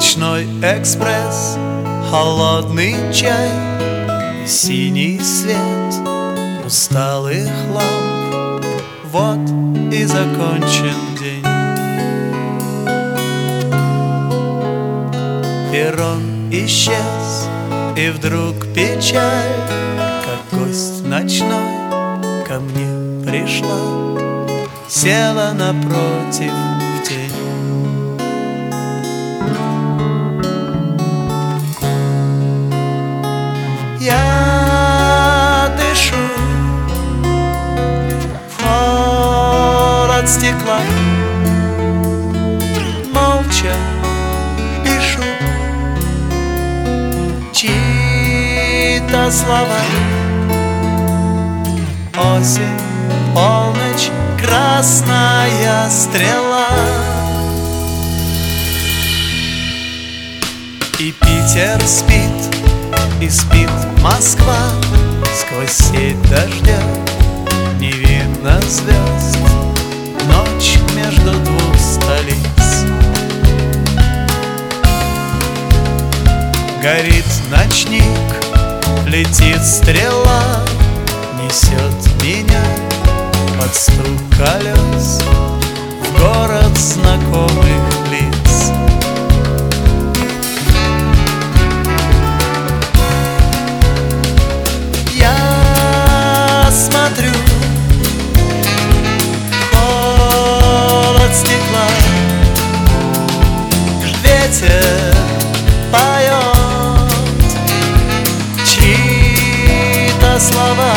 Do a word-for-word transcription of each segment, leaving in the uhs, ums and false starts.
Ночной экспресс, холодный чай и синий свет усталых ламп. Вот и закончен день. Перрон исчез, и вдруг печаль, как гость ночной, ко мне пришла, села напротив в тень. Я дышу в холод стекла, молча пишу чьи-то слова. Осень, полночь, красная стрела. И Питер спит, и спит Москва. Сквозь сеть дождя не видно звезд. Ночь между двух столиц. Горит ночник, летит стрела, несет меня под стук колес в город знакомых лиц. Я смотрю, холод стекла, ветер поет чьи-то слова.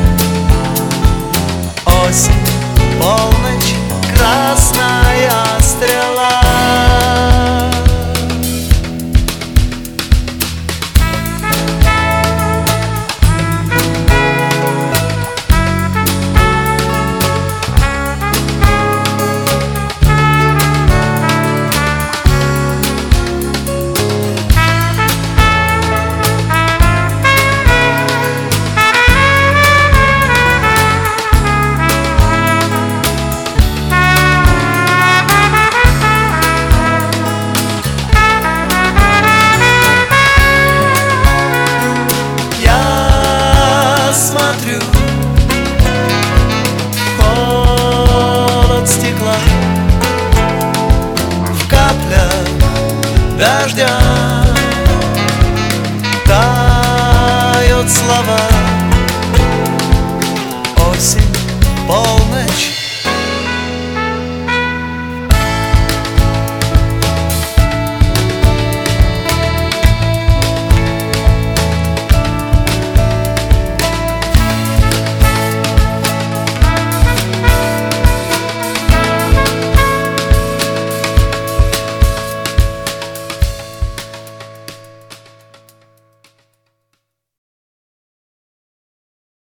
Осень, полночь, красная стрела. Смотрю, холод стекла в каплях дождя.